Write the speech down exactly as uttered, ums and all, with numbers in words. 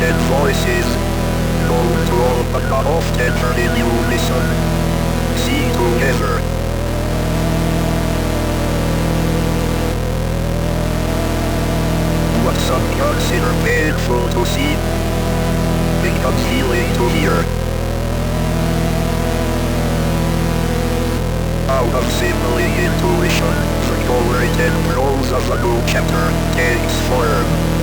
ten voices, known to all but not often heard in unison. Sing together. What some consider painful to see becomes healing to hear. Out of simile intuition, the glory and prose of a new chapter takes form.